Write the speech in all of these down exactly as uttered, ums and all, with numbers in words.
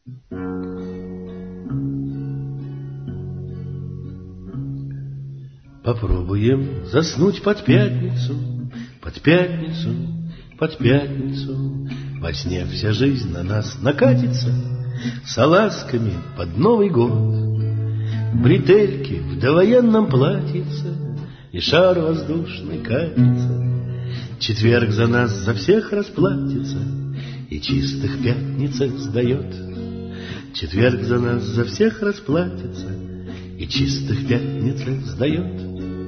Попробуем заснуть под пятницу, под пятницу, под пятницу. Во сне вся жизнь на нас накатится, салазками под Новый год. Бретельки в довоенном платьице, и шар воздушный катится. Четверг за нас за всех расплатится, и чистых пятницах сдает. Четверг за нас за всех расплатится, и чистых пятницах сдает.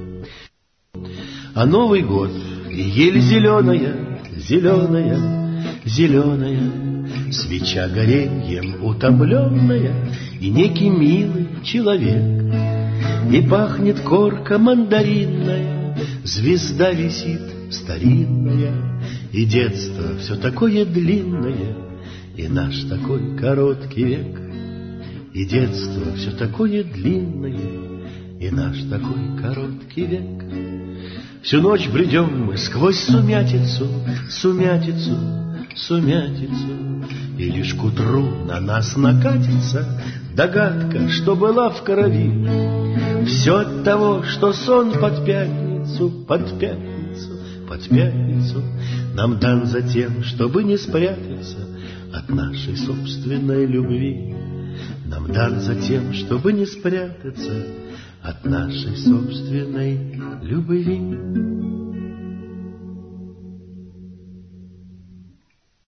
А Новый год и ель зеленая, зеленая, зеленая, свеча гореньем утомленная, и некий милый человек. И пахнет корка мандаринная, звезда висит старинная, и детство все такое длинное, и наш такой короткий век. И детство все такое длинное, и наш такой короткий век. Всю ночь бредем мы сквозь сумятицу, сумятицу, сумятицу, и лишь к утру на нас накатится догадка, что была в крови. Все от того, что сон под пятницу, под пятницу, под пятницу нам дан за тем, чтобы не спрятаться от нашей собственной любви. Нам дан за тем, чтобы не спрятаться от нашей собственной любви.